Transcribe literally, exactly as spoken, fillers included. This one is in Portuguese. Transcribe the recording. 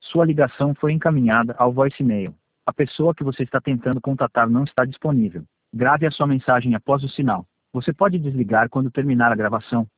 Sua ligação foi encaminhada ao voicemail. A pessoa que você está tentando contatar não está disponível. Grave a sua mensagem após o sinal. Você pode desligar quando terminar a gravação.